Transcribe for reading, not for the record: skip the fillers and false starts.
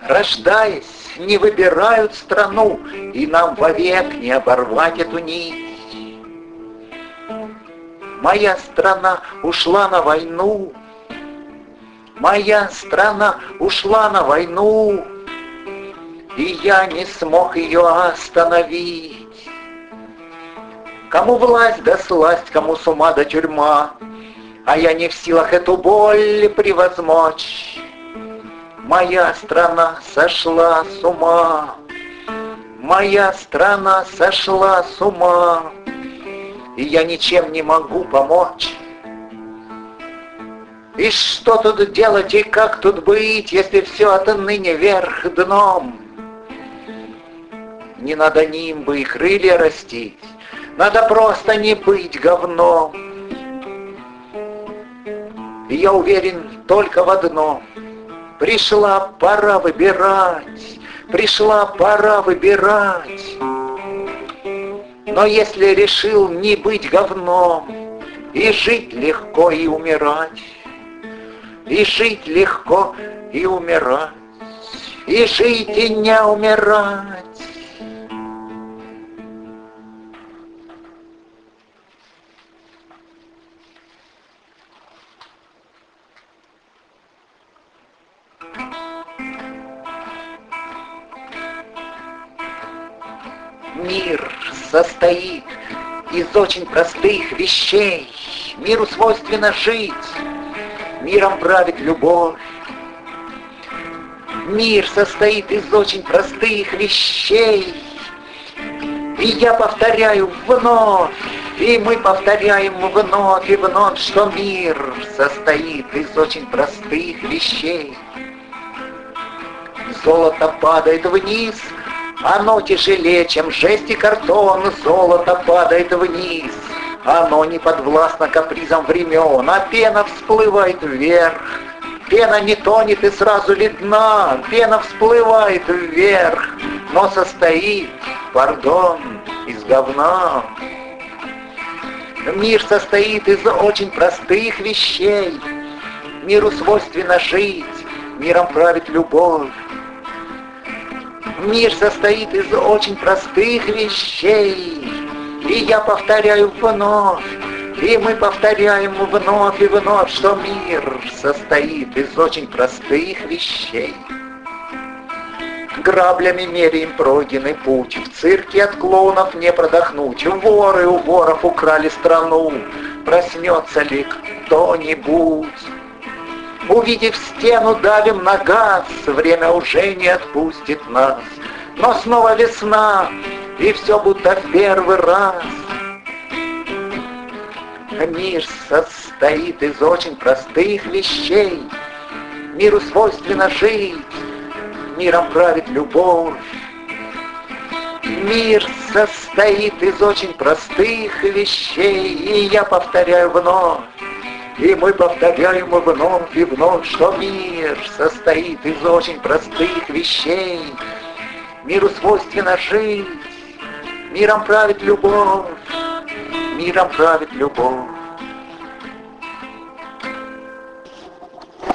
рождаясь, не выбирают страну, и нам вовек не оборвать эту нить. Моя страна ушла на войну, моя страна ушла на войну, и я не смог ее остановить. Кому власть да сласть, кому с ума да тюрьма, а я не в силах эту боль превозмочь. Моя страна сошла с ума, моя страна сошла с ума, и я ничем не могу помочь. И что тут делать и как тут быть, если все отныне вверх дном? Не надо нимбы и крылья растить, надо просто не быть говном. И я уверен только в одном: пришла пора выбирать, пришла пора выбирать. Но если решил не быть говном, и жить легко, и умирать, и жить легко, и умирать, и жить, и не умирать. Мир состоит из очень простых вещей. Миру свойственно жить, миром правит любовь. Мир состоит из очень простых вещей. И я повторяю вновь, и мы повторяем вновь и вновь, что мир состоит из очень простых вещей. Золото падает вниз, оно тяжелее, чем жесть и картон. Золото падает вниз, оно не подвластно капризам времен, а пена всплывает вверх. Пена не тонет и сразу видна, пена всплывает вверх, но состоит, пардон, из говна. Мир состоит из очень простых вещей. Миру свойственно жить, миром правит любовь. Мир состоит из очень простых вещей. И я повторяю вновь, и мы повторяем вновь и вновь, что мир состоит из очень простых вещей. Граблями меряем пройденный путь, в цирке от клоунов не продохнуть. Воры у воров украли страну, проснется ли кто-нибудь? Увидев стену, давим на газ, время уже не отпустит нас. Но снова весна, и все будто в первый раз. Мир состоит из очень простых вещей. Миру свойственно жить, миром правит любовь. Мир состоит из очень простых вещей, и я повторяю вновь, и мы повторяем вновь и вновь, что мир состоит из очень простых вещей. Миру свойственно жить, миром правит любовь, миром правит любовь.